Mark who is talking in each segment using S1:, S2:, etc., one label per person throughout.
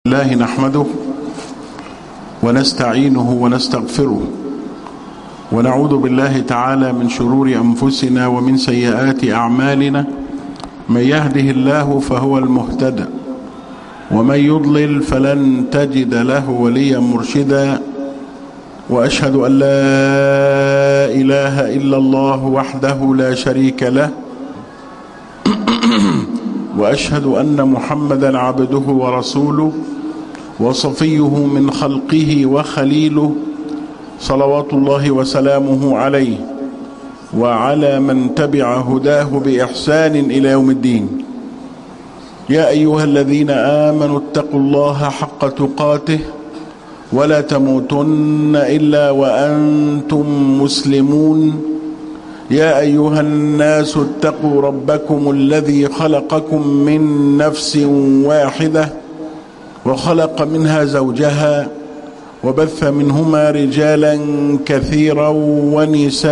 S1: الله نحمده ونستعينه ونستغفره ونعوذ بالله تعالى من شرور أنفسنا ومن سيئات أعمالنا. من يهده الله فهو المهتدى ومن يضلل فلن تجد له وليا مرشدا. وأشهد أن لا إله إلا الله وحده لا شريك له وأشهد أن محمدا عبده ورسوله وصفيه من خلقه وخليله، صلوات الله وسلامه عليه وعلى من تبع هداه بإحسان إلى يوم الدين. يا أيها الذين آمنوا اتقوا الله حق تقاته ولا تموتن إلا وأنتم مسلمون. يا أيها الناس اتقوا ربكم الذي خلقكم من نفس واحدة وخلق منها زوجها وبث منهما رجالا كثيرا ونساء،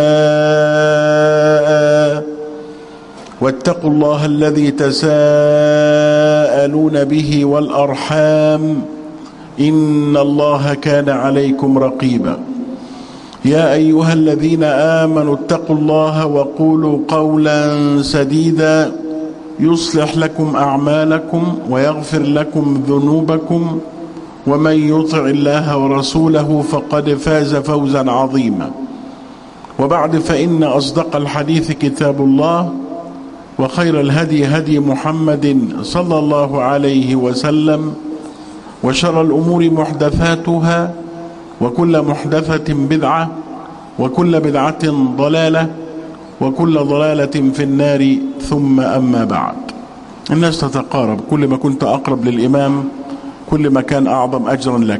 S1: واتقوا الله الذي تساءلون به والأرحام إن الله كان عليكم رقيبا. يا أيها الذين آمنوا اتقوا الله وقولوا قولا سديدا يصلح لكم أعمالكم ويغفر لكم ذنوبكم، ومن يطع الله ورسوله فقد فاز فوزا عظيما. وبعد، فإن أصدق الحديث كتاب الله، وخير الهدي هدي محمد صلى الله عليه وسلم، وشر الأمور محدثاتها، وكل محدثة بدعة، وكل بدعة ضلالة، وكل ضلالة في النار. ثم أما بعد. الناس تتقارب، كل ما كنت أقرب للإمام كل ما كان أعظم أجرا لك.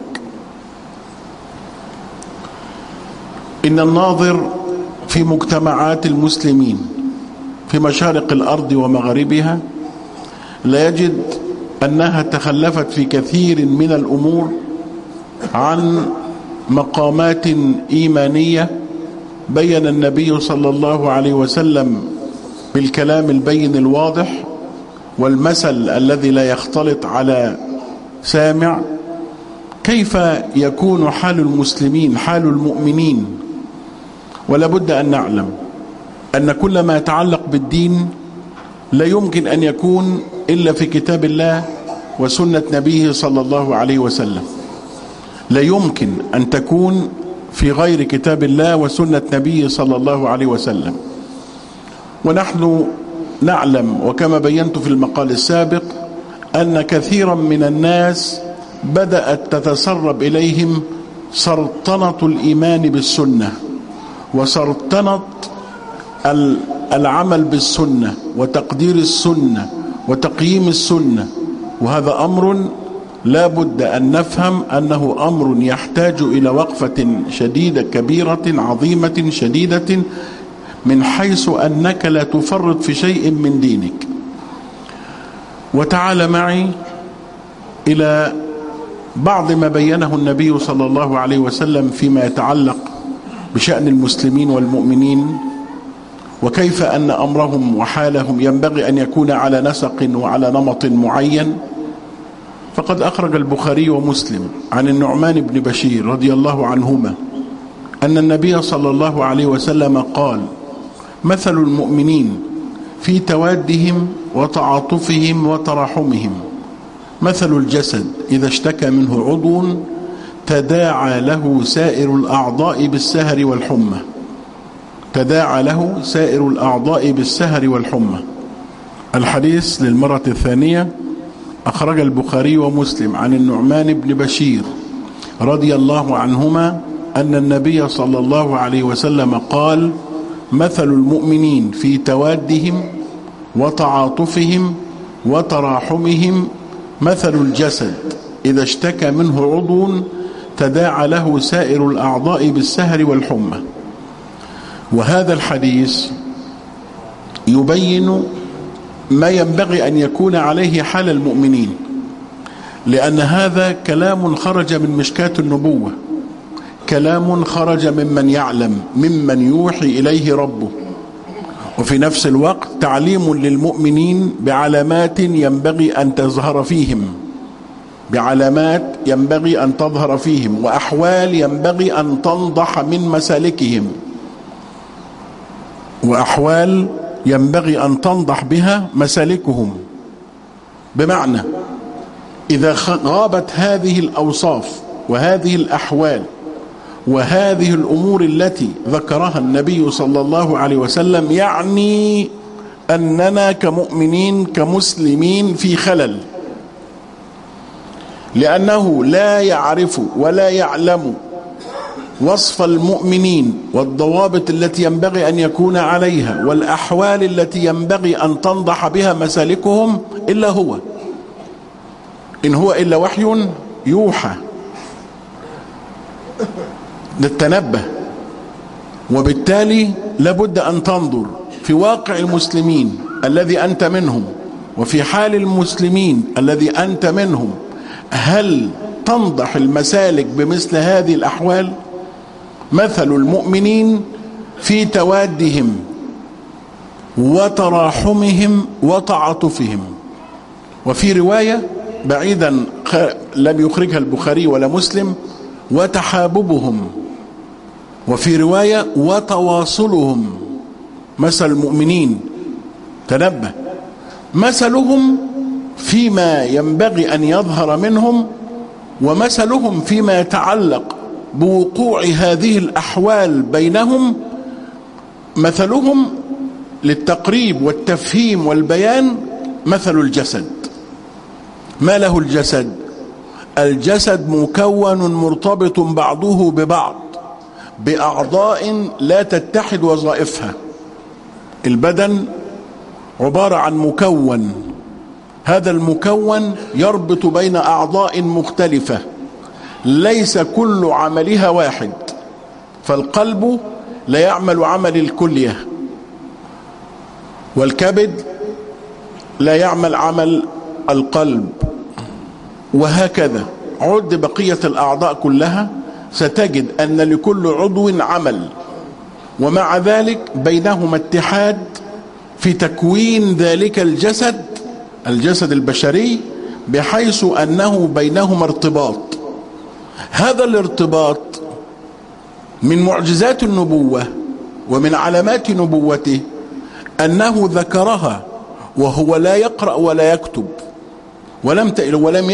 S1: إن الناظر في مجتمعات المسلمين في مشارق الأرض ومغاربها لا يجد أنها تخلفت في كثير من الأمور عن مقامات إيمانية بين النبي صلى الله عليه وسلم بالكلام البين الواضح والمثل الذي لا يختلط على سامع كيف يكون حال المسلمين، حال المؤمنين. ولا بد أن نعلم أن كل ما يتعلق بالدين لا يمكن أن يكون إلا في كتاب الله وسنة نبيه صلى الله عليه وسلم. لا يمكن أن تكون في غير كتاب الله وسنة نبيه صلى الله عليه وسلم. ونحن نعلم، وكما بينت في المقال السابق، أن كثيرا من الناس بدأت تتسرب إليهم سرطنة الإيمان بالسنة وسرطنة العمل بالسنة وتقدير السنة وتقييم السنة. وهذا أمر لا بد أن نفهم أنه أمر يحتاج إلى وقفة شديدة كبيرة عظيمة شديدة، من حيث أنك لا تفرط في شيء من دينك. وتعال معي إلى بعض ما بينه النبي صلى الله عليه وسلم فيما يتعلق بشأن المسلمين والمؤمنين، وكيف أن أمرهم وحالهم ينبغي أن يكون على نسق وعلى نمط معين. فقد أخرج البخاري ومسلم عن النعمان بن بشير رضي الله عنهما أن النبي صلى الله عليه وسلم قال: مثل المؤمنين في توادهم وتعاطفهم وتراحمهم مثل الجسد إذا اشتكى منه عضو تداعى له سائر الأعضاء بالسهر والحمى. تداعى له سائر الأعضاء بالسهر والحمى. الحديث للمرة الثانية أخرج البخاري ومسلم عن النعمان بن بشير رضي الله عنهما أن النبي صلى الله عليه وسلم قال: مثل المؤمنين في توادهم وتعاطفهم وتراحمهم مثل الجسد إذا اشتكى منه عضو تداعى له سائر الأعضاء بالسهر والحمى. وهذا الحديث يبين ما ينبغي أن يكون عليه حال المؤمنين، لأن هذا كلام خرج من مشكاة النبوة، كلام خرج ممن يعلم، ممن يوحي إليه ربه، وفي نفس الوقت تعليم للمؤمنين بعلامات ينبغي أن تظهر فيهم. بعلامات ينبغي أن تظهر فيهم، وأحوال ينبغي أن تنضح من مسالكهم، وأحوال ينبغي أن تنضح بها مسالكهم. بمعنى إذا غابت هذه الأوصاف وهذه الأحوال وهذه الأمور التي ذكرها النبي صلى الله عليه وسلم، يعني أننا كمؤمنين كمسلمين في خلل، لأنه لا يعرف ولا يعلم وصف المؤمنين والضوابط التي ينبغي أن يكون عليها والأحوال التي ينبغي أن تنضح بها مسالكهم إلا هو، إن هو إلا وحي يوحى. نتنبه، وبالتالي لابد أن تنظر في واقع المسلمين الذي أنت منهم وفي حال المسلمين الذي أنت منهم، هل تنضح المسالك بمثل هذه الأحوال؟ مثل المؤمنين في توادهم وتراحمهم وتعاطفهم. وفي رواية بعيدا لم يخرجها البخاري ولا مسلم: وتحاببهم. وفي رواية: وتواصلهم. مثل المؤمنين، تنبه، مثلهم فيما ينبغي أن يظهر منهم، ومثلهم فيما يتعلق بوقوع هذه الأحوال بينهم. مثلهم للتقريب والتفهيم والبيان مثل الجسد. ما له الجسد؟ الجسد مكون مرتبط بعضه ببعض بأعضاء لا تتحد وظائفها. البدن عبارة عن مكون، هذا المكون يربط بين أعضاء مختلفة ليس كل عملها واحد. فالقلب لا يعمل عمل الكلية، والكبد لا يعمل عمل القلب، وهكذا. عد بقية الأعضاء كلها ستجد أن لكل عضو عمل، ومع ذلك بينهما اتحاد في تكوين ذلك الجسد البشري، بحيث أنه بينهما ارتباط. هذا الارتباط من معجزات النبوة ومن علامات نبوته أنه ذكرها وهو لا يقرأ ولا يكتب، ولم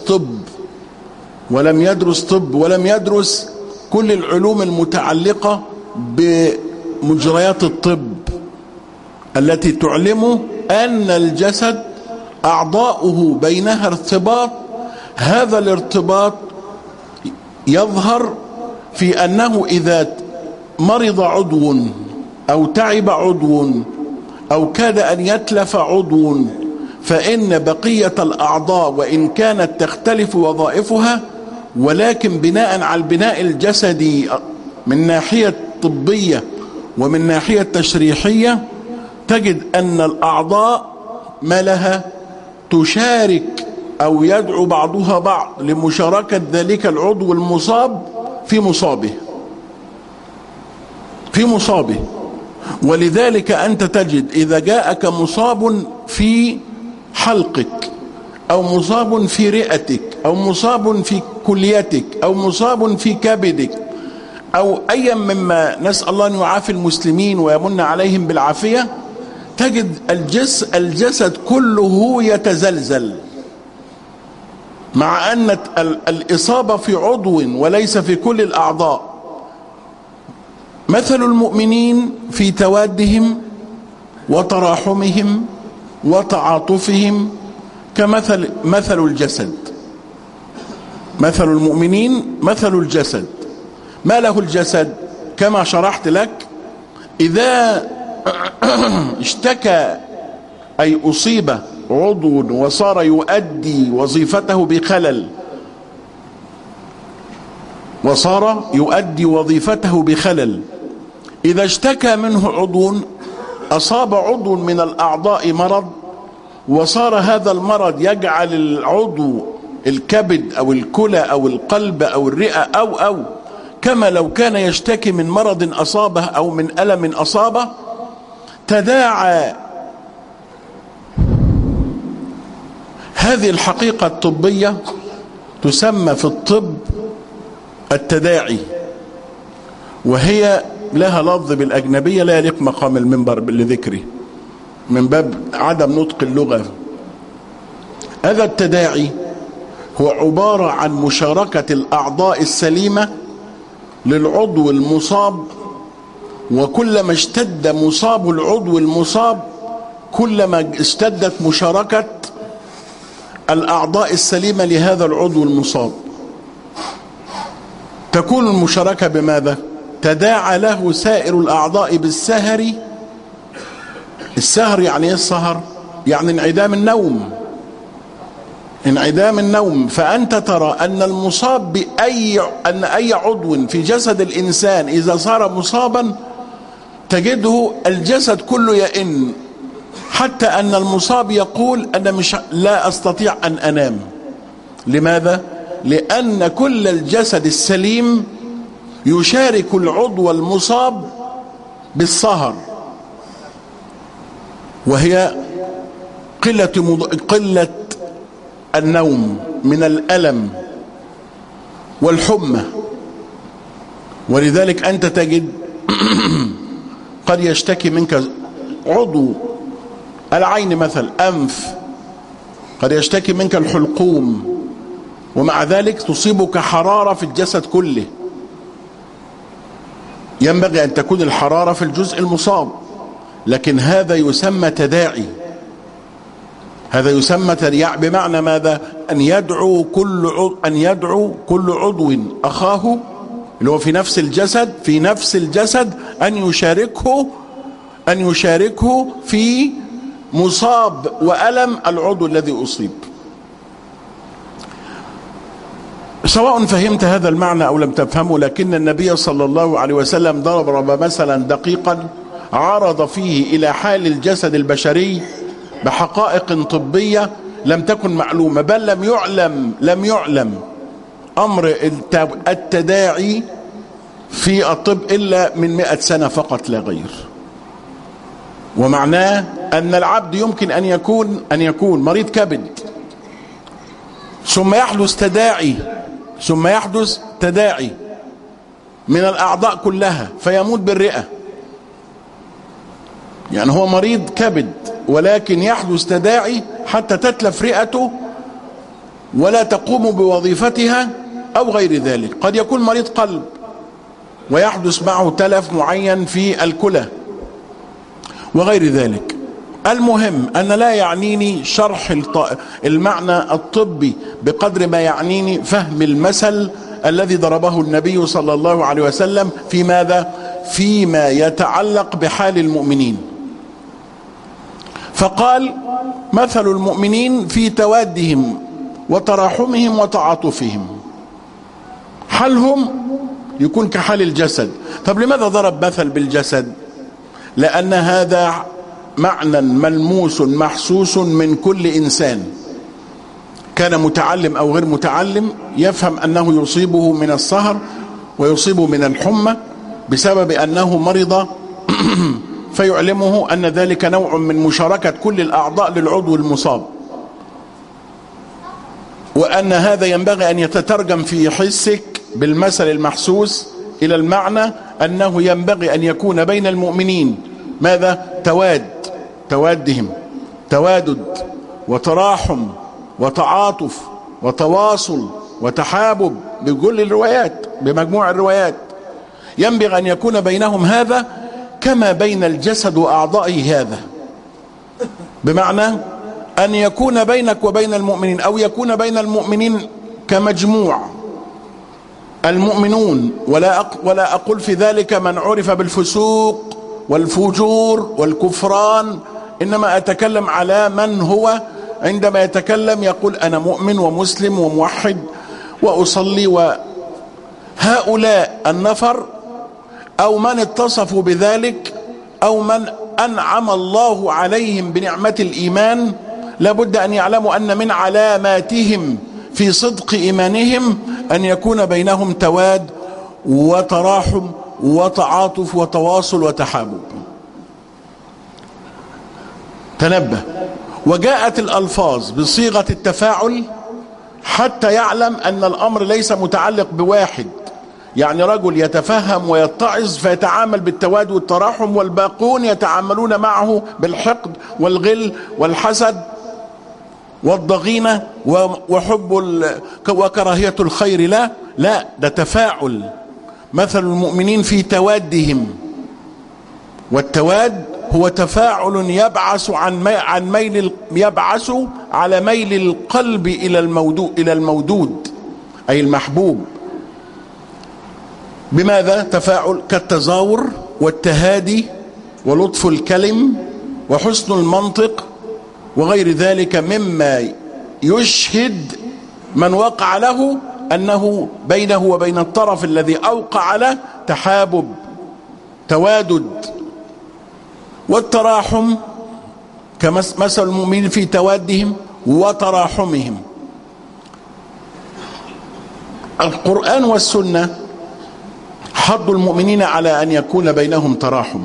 S1: يدرس طب ولم يدرس كل العلوم المتعلقة بمجريات الطب التي تعلمه أن الجسد أعضاؤه بينها ارتباط. هذا الارتباط يظهر في أنه إذا مرض عضو أو تعب عضو أو كاد أن يتلف عضو، فإن بقية الأعضاء وإن كانت تختلف وظائفها، ولكن بناء على البناء الجسدي من ناحية طبية ومن ناحية تشريحية، تجد أن الأعضاء ما لها تشارك أو يدعو بعضها بعض لمشاركة ذلك العضو المصاب في مصابه. ولذلك أنت تجد إذا جاءك مصاب في حلقك أو مصاب في رئتك أو مصاب في كليتك أو مصاب في كبدك أو أي مما نسأل الله أن يعافي المسلمين ويمن عليهم بالعافية، تجد الجسد كله يتزلزل، مع أن الإصابة في عضو وليس في كل الأعضاء. مثل المؤمنين في توادهم وتراحمهم وتعاطفهم مثل الجسد. مثل المؤمنين مثل الجسد. ما له الجسد؟ كما شرحت لك، إذا اشتكى أي أصيب عضو وصار يؤدي وظيفته بخلل، إذا اشتكى منه عضو، أصاب عضو من الأعضاء مرض، وصار هذا المرض يجعل العضو الكبد أو الكلى أو القلب أو الرئة أو كما لو كان يشتكي من مرض أصابه أو من ألم أصابه، تداعى. هذه الحقيقة الطبية تسمى في الطب التداعي، وهي لها لفظ بالأجنبية لا يليق مقام المنبر لذكره من باب عدم نطق اللغة. هذا التداعي هو عبارة عن مشاركة الأعضاء السليمة للعضو المصاب، وكلما اشتد مصاب العضو المصاب كلما اشتدت مشاركة الأعضاء السليمة لهذا العضو المصاب. تكون المشاركة بماذا؟ تداعى له سائر الأعضاء بالسهر. السهر يعني ايه السهر؟ يعني انعدام النوم، انعدام النوم. فأنت ترى أن المصاب أن أي عضو في جسد الإنسان إذا صار مصابا تجده الجسد كله يئن، حتى أن المصاب يقول أنا لا أستطيع أن أنام. لماذا؟ لأن كل الجسد السليم يشارك العضو المصاب بالسهر، وهي قلة النوم من الألم والحمى. ولذلك أنت تجد قد يشتكي منك عضو العين مثل أنف، قد يشتكي منك الحلقوم، ومع ذلك تصيبك حرارة في الجسد كله. ينبغي أن تكون الحرارة في الجزء المصاب، لكن هذا يسمى تداعي. هذا يسمى تداعي بمعنى ماذا؟ أن يدعو كل عضو أخاه اللي هو في نفس الجسد أن يشاركه في مصاب وألم العضو الذي أصيب. سواء فهمت هذا المعنى أو لم تفهمه، لكن النبي صلى الله عليه وسلم ضرب مثلا دقيقا عرض فيه إلى حال الجسد البشري بحقائق طبية لم تكن معلومة، بل لم يعلم أمر التداعي في الطب إلا من 100 سنة فقط لا غير. ومعناه أن العبد يمكن أن يكون مريض كبد ثم يحدث تداعي من الأعضاء كلها فيموت بالرئة. يعني هو مريض كبد ولكن يحدث تداعي حتى تتلف رئته ولا تقوم بوظيفتها أو غير ذلك. قد يكون مريض قلب ويحدث معه تلف معين في الكلى وغير ذلك. المهم أن لا يعنيني شرح المعنى الطبي بقدر ما يعنيني فهم المثل الذي ضربه النبي صلى الله عليه وسلم في ماذا؟ فيما يتعلق بحال المؤمنين. فقال مثل المؤمنين في توادهم وتراحمهم وتعاطفهم، حالهم يكون كحال الجسد. طب لماذا ضرب مثل بالجسد؟ لأن هذا معنى ملموس محسوس من كل إنسان كان متعلم أو غير متعلم، يفهم أنه يصيبه من السهر ويصيبه من الحمى بسبب أنه مرض فيعلمه أن ذلك نوع من مشاركة كل الأعضاء للعضو المصاب، وأن هذا ينبغي أن يتترجم في حسك بالمثل المحسوس إلى المعنى أنه ينبغي أن يكون بين المؤمنين ماذا؟ توادهم، توادد وتراحم وتعاطف وتواصل وتحابب بكل الروايات، بمجموع الروايات. ينبغي أن يكون بينهم هذا كما بين الجسد وأعضائه هذا، بمعنى أن يكون بينك وبين المؤمنين أو يكون بين المؤمنين كمجموع المؤمنون، ولا أقول في ذلك من عرف بالفسوق والفجور والكفران، إنما أتكلم على من هو عندما يتكلم يقول أنا مؤمن ومسلم وموحد وأصلي. وهؤلاء النفر أو من اتصفوا بذلك أو من أنعم الله عليهم بنعمة الإيمان لابد أن يعلموا أن من علاماتهم في صدق إيمانهم أن يكون بينهم تواد وتراحم وتعاطف وتواصل وتحابب. تنبه. وجاءت الألفاظ بصيغة التفاعل حتى يعلم أن الأمر ليس متعلق بواحد، يعني رجل يتفهم ويتعظ فيتعامل بالتواد والتراحم، والباقون يتعاملون معه بالحقد والغل والحسد والضغينة وحب وكراهية الخير. لا، ده تفاعل. مثل المؤمنين في توادهم، والتواد هو تفاعل يبعث يبعث على ميل القلب إلى المودود أي المحبوب. بماذا؟ تفاعل كالتزاور والتهادي ولطف الكلم وحسن المنطق وغير ذلك مما يشهد من وقع له أنه بينه وبين الطرف الذي أوقع له تحابب، توادد. والتراحم كمثل المؤمنين في توادهم وتراحمهم. القرآن والسنة حضوا المؤمنين على أن يكون بينهم تراحم،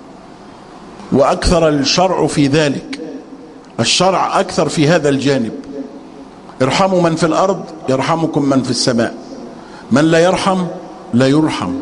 S1: وأكثر الشرع في ذلك. الشرع أكثر في هذا الجانب. ارحموا من في الأرض يرحمكم من في السماء، من لا يرحم لا يرحم،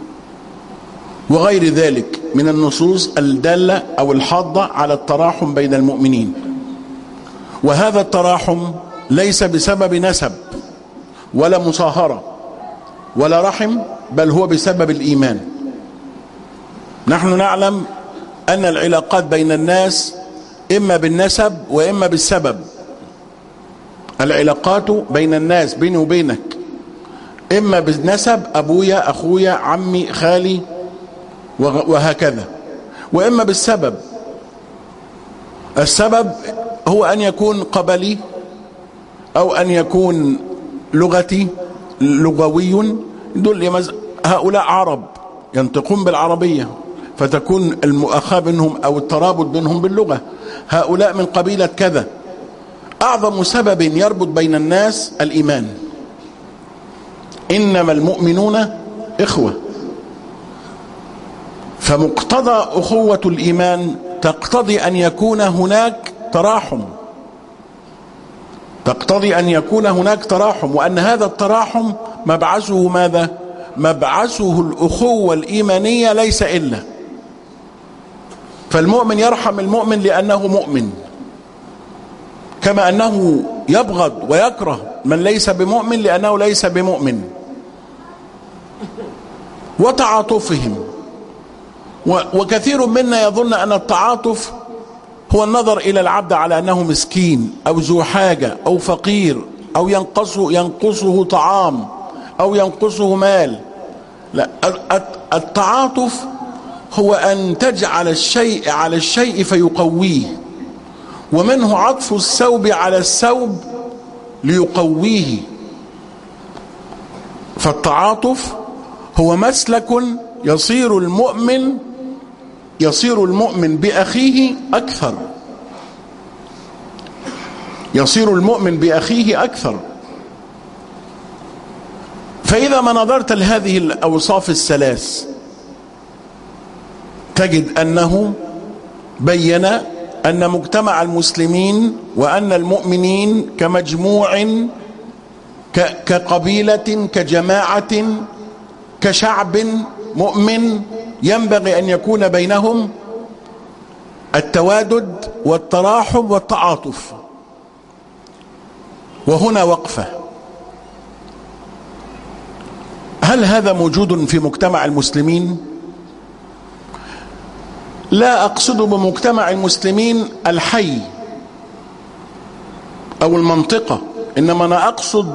S1: وغير ذلك من النصوص الدالة أو الحاضة على التراحم بين المؤمنين. وهذا التراحم ليس بسبب نسب ولا مصاهرة ولا رحم، بل هو بسبب الإيمان. نحن نعلم أن العلاقات بين الناس إما بالنسب وإما بالسبب. العلاقات بين الناس بيني وبينك إما بالنسب، أبويا أخويا عمي خالي وهكذا، وإما بالسبب. السبب هو أن يكون قبلي أو أن يكون لغتي لغوي. هؤلاء عرب ينطقون بالعربية فتكون المؤاخاة بينهم أو الترابط بينهم باللغة. هؤلاء من قبيلة كذا. أعظم سبب يربط بين الناس الإيمان. إنما المؤمنون إخوة. فمقتضى أخوة الإيمان تقتضي أن يكون هناك تراحم، تقتضي أن يكون هناك تراحم، وأن هذا التراحم مبعثه ماذا؟ مبعثه الأخوة الإيمانية ليس إلا. فالمؤمن يرحم المؤمن لأنه مؤمن، كما أنه يبغض ويكره من ليس بمؤمن لأنه ليس بمؤمن. وتعاطفهم، وكثير منا يظن أن التعاطف هو النظر إلى العبد على أنه مسكين أو ذو حاجة أو فقير أو ينقصه طعام أو ينقصه مال. لا، التعاطف هو أن تجعل الشيء على الشيء فيقويه، ومنه عطف الثوب على الثوب ليقويه. فالتعاطف هو مسلك يصير المؤمن بأخيه أكثر، يصير المؤمن بأخيه أكثر. فإذا ما نظرت لهذه الأوصاف الثلاث تجد أنه بين أن مجتمع المسلمين وأن المؤمنين كمجموع كقبيلة كجماعة كشعب مؤمن ينبغي أن يكون بينهم التوادد والتراحم والتعاطف. وهنا وقفة. هل هذا موجود في مجتمع المسلمين؟ لا أقصد بمجتمع المسلمين الحي أو المنطقة، إنما أنا أقصد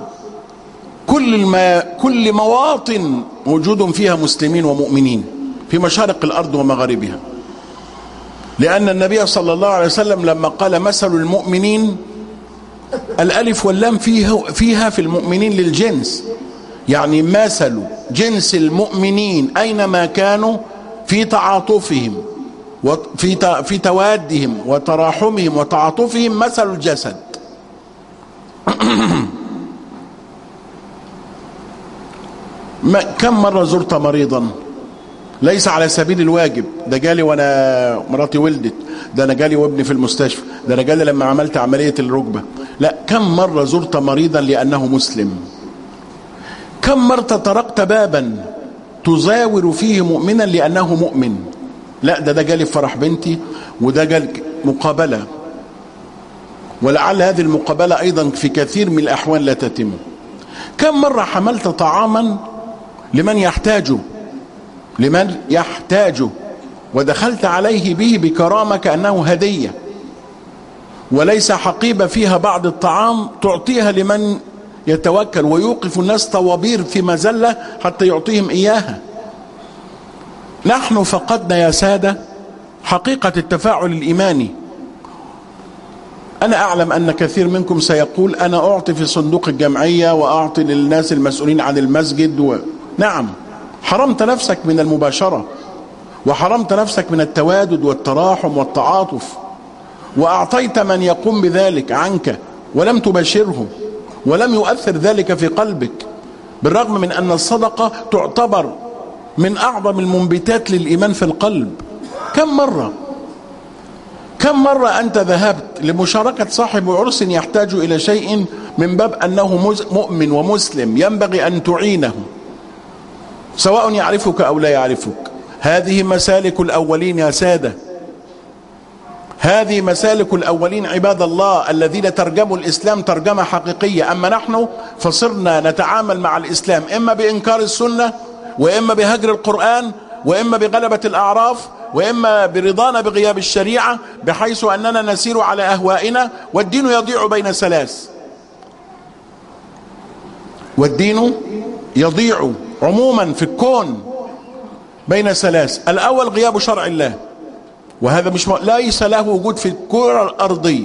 S1: كل مواطن موجود فيها مسلمين ومؤمنين في مشارق الأرض ومغاربها. لأن النبي صلى الله عليه وسلم لما قال مثل المؤمنين، الألف واللام فيها في المؤمنين للجنس، يعني مثل جنس المؤمنين أينما كانوا في تعاطفهم وفي توادهم وتراحمهم وتعاطفهم مثل الجسد. كم مرة زرت مريضا ليس على سبيل الواجب، ده جالي وانا مراتي ولدت، ده انا جالي وابني في المستشفى، ده انا جالي لما عملت عملية الركبة، لا، كم مرة زرت مريضا لأنه مسلم؟ كم مرة طرقت بابا تزاور فيه مؤمنا لأنه مؤمن؟ لا، ده جالي في فرح بنتي، وده جالي مقابلة، ولعل هذه المقابلة أيضا في كثير من الأحوال لا تتم. كم مرة حملت طعاما لمن يحتاجه ودخلت عليه به بكرامة كأنه هدية، وليس حقيبة فيها بعض الطعام تعطيها لمن يتوكل، ويوقف الناس طوابير في مزلة حتى يعطيهم إياها. نحن فقدنا يا سادة حقيقة التفاعل الإيماني. أنا أعلم أن كثير منكم سيقول أنا أعطي في صندوق الجمعية وأعطي للناس المسؤولين عن المسجد نعم، حرمت نفسك من المباشرة، وحرمت نفسك من التوادد والتراحم والتعاطف، وأعطيت من يقوم بذلك عنك ولم تباشره، ولم يؤثر ذلك في قلبك، بالرغم من أن الصدقة تعتبر من أعظم المنبتات للإيمان في القلب. كم مرة أنت ذهبت لمشاركة صاحب عرس يحتاج إلى شيء من باب أنه مؤمن ومسلم ينبغي أن تعينه، سواء يعرفك أو لا يعرفك. هذه مسالك الأولين يا سادة، هذه مسالك الأولين عباد الله الذين ترجموا الإسلام ترجمة حقيقية. أما نحن فصرنا نتعامل مع الإسلام إما بإنكار السنة، وإما بهجر القرآن، وإما بغلبة الأعراف، وإما برضانا بغياب الشريعة، بحيث أننا نسير على أهوائنا، والدين يضيع بين ثلاث. والدين يضيع عموما في الكون بين ثلاث: الأول غياب شرع الله، وهذا ليس له وجود في الكرة الأرضية.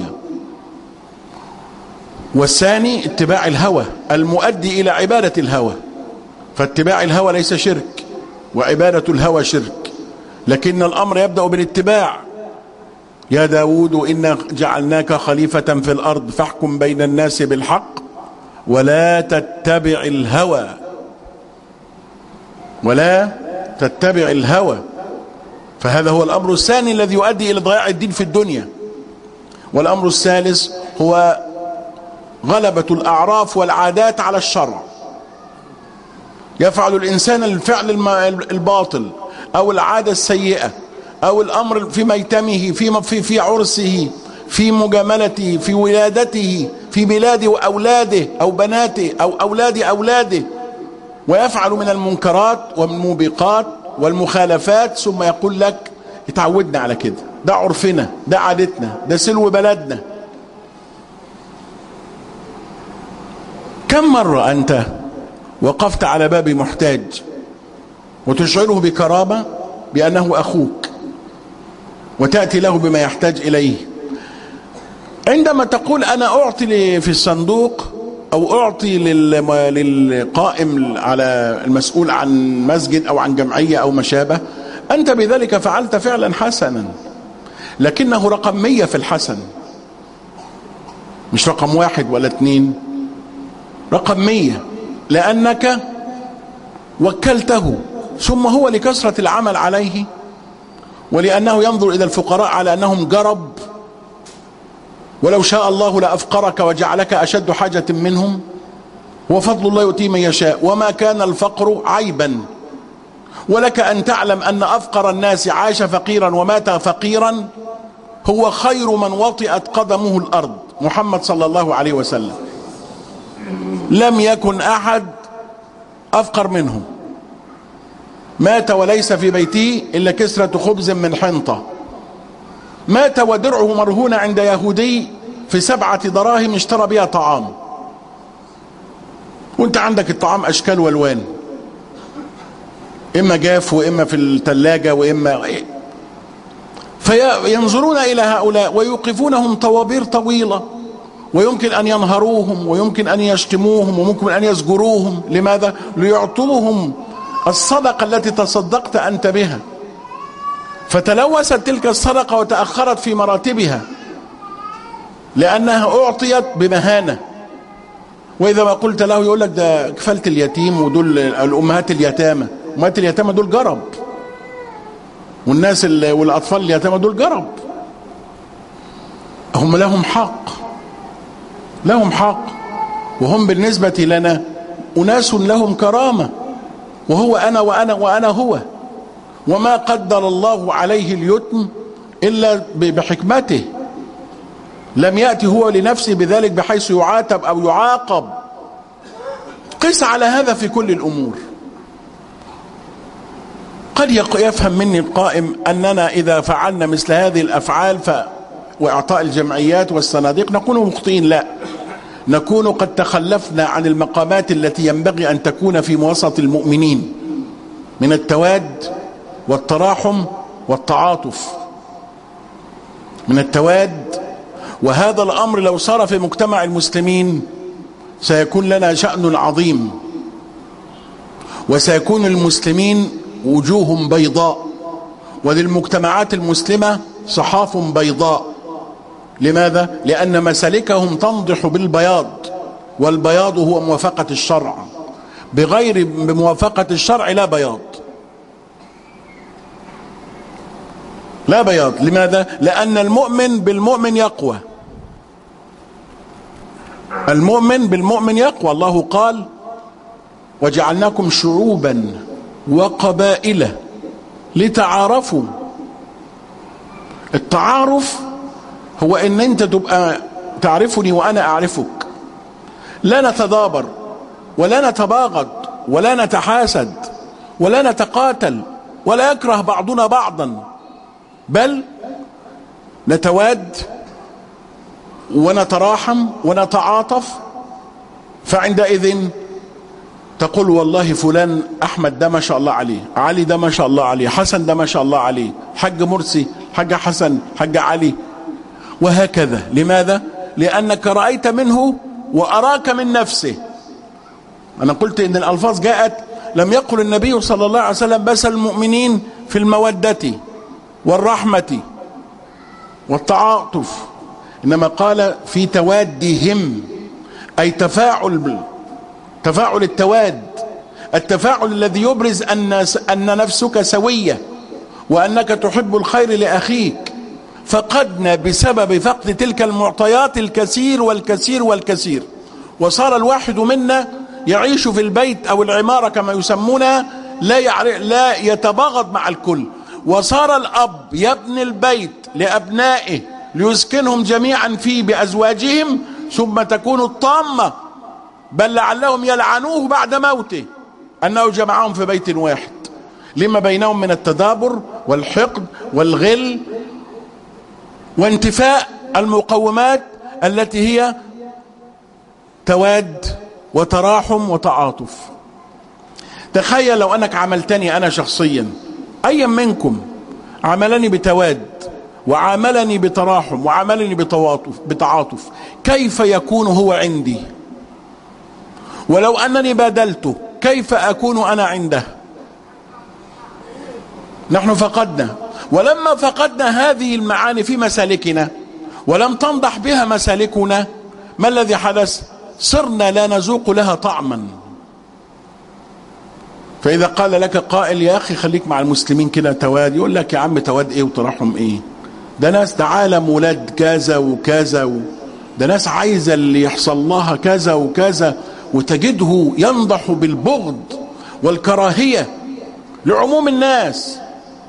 S1: والثاني اتباع الهوى المؤدي إلى عبادة الهوى، فاتباع الهوى ليس شرك، وعبادة الهوى شرك، لكن الأمر يبدأ بالاتباع. يا داود إنا جعلناك خليفة في الأرض فاحكم بين الناس بالحق ولا تتبع الهوى. فهذا هو الأمر الثاني الذي يؤدي إلى ضياع الدين في الدنيا. والأمر الثالث هو غلبة الأعراف والعادات على الشرع. يفعل الإنسان الفعل الباطل أو العادة السيئة أو الأمر في ميتمه، في عرسه، في مجاملته، في ولادته، في بلاد أولاده أو بناته أو أولاد أولاده، ويفعل من المنكرات والموبقات والمخالفات، ثم يقول لك اتعودنا على كده، ده عرفنا، ده عادتنا، ده سلو بلدنا. كم مرة أنت وقفت على باب محتاج وتشعره بكرامة بأنه أخوك، وتأتي له بما يحتاج إليه؟ عندما تقول أنا أعطي في الصندوق أو أعطي للقائم على المسؤول عن مسجد أو عن جمعية أو ما شابه، أنت بذلك فعلت فعلا حسنا، لكنه رقم 100 في الحسن، مش رقم 1 ولا 2، رقم 100، لأنك وكلته، ثم هو لكثرة العمل عليه ولأنه ينظر إلى الفقراء على أنهم جرب، ولو شاء الله لأفقرك وجعلك أشد حاجة منهم، وفضل الله يؤتي من يشاء، وما كان الفقر عيبا. ولك أن تعلم أن أفقر الناس عاش فقيرا ومات فقيرا هو خير من وطئت قدمه الأرض، محمد صلى الله عليه وسلم. لم يكن أحد أفقر منه، مات وليس في بيته إلا كسرة خبز من حنطة، مات ودرعه مرهون عند يهودي في 7 دراهم اشترى بها طعام، وانت عندك الطعام أشكال والوان، إما جاف وإما في الثلاجة وإما فينظرون إلى هؤلاء ويوقفونهم طوابير طويلة، ويمكن أن ينهروهم، ويمكن أن يشتموهم، وممكن أن يزجروهم. لماذا؟ ليعطوهم الصدقة التي تصدقت أنت بها، فتلوثت تلك الصدقة وتأخرت في مراتبها لأنها أعطيت بمهانة. وإذا ما قلت له يقول لك ده كفالة اليتيم، ودول الأمهات اليتامى، أمهات اليتامى دول جرب، والناس والأطفال اليتامى دول جرب، هم لهم حق. لهم حق، وهم بالنسبة لنا أناس لهم كرامة، وهو أنا وأنا وأنا هو، وما قدر الله عليه اليتم إلا بحكمته، لم يأتي هو لنفسه بذلك بحيث يعاتب أو يعاقب. قس على هذا في كل الأمور. قد يفهم مني القائم أننا إذا فعلنا مثل هذه الأفعال وإعطاء الجمعيات والصناديق نكون مخطئين. لا، نكون قد تخلفنا عن المقامات التي ينبغي أن تكون في وسط المؤمنين من التواد والتراحم والتعاطف، من التواد. وهذا الأمر لو صار في مجتمع المسلمين سيكون لنا شأن عظيم، وسيكون المسلمين وجوه بيضاء، وللمجتمعات المسلمة صحاف بيضاء. لماذا؟ لأن مسالكهم تنضح بالبياض، والبياض هو موافقة الشرع، بغير بموافقة الشرع لا بياض، لا بياض. لماذا؟ لأن المؤمن بالمؤمن يقوى، المؤمن بالمؤمن يقوى. الله قال: وجعلناكم شعوبا وقبائل لتعارفوا. التعارف هو ان انت تبقى تعرفني وانا اعرفك، لا نتدابر ولا نتباغض ولا نتحاسد ولا نتقاتل ولا يكره بعضنا بعضا، بل نتواد ونتراحم ونتعاطف. فعندئذ تقول: والله فلان أحمد ده ما شاء الله عليه، علي ده ما شاء الله عليه، حسن ده ما شاء الله عليه، حج مرسي، حج حسن، حج علي، وهكذا. لماذا؟ لأنك رأيت منه وأراك من نفسه. أنا قلت إن الألفاظ جاءت، لم يقل النبي صلى الله عليه وسلم بس المؤمنين في المودة والرحمة والتعاطف، إنما قال في توادهم، أي تفاعل التواد، التفاعل الذي يبرز أن نفسك سوية وأنك تحب الخير لأخيك. فقدنا بسبب فقد تلك المعطيات الكثير والكثير والكثير، وصار الواحد منا يعيش في البيت أو العمارة كما يسمونها لا يتباغض مع الكل، وصار الأب يبني البيت لأبنائه ليسكنهم جميعا فيه بأزواجهم، ثم تكون الطامة بل لعلهم يلعنوه بعد موته أنه جمعهم في بيت واحد، لما بينهم من التدابر والحقد والغل وانتفاء المقومات التي هي تواد وتراحم وتعاطف. تخيل لو أنك عملتني أنا شخصيا، أي منكم عملني بتواد وعاملني بتراحم وعاملني بتعاطف، كيف يكون هو عندي؟ ولو أنني بادلته كيف أكون أنا عنده؟ نحن فقدنا، ولما فقدنا هذه المعاني في مسالكنا ولم تنضح بها مسالكنا، ما الذي حدث؟ صرنا لا نذوق لها طعما. فإذا قال لك قائل: يا أخي خليك مع المسلمين كده تواد، يقول لك: يا عم تواد إيه وترحم إيه؟ ده ناس، ده عالم ولاد كذا وكذا ده ناس عايزة اللي يحصل لها كذا وكذا، وتجده ينضح بالبغض والكراهية لعموم الناس.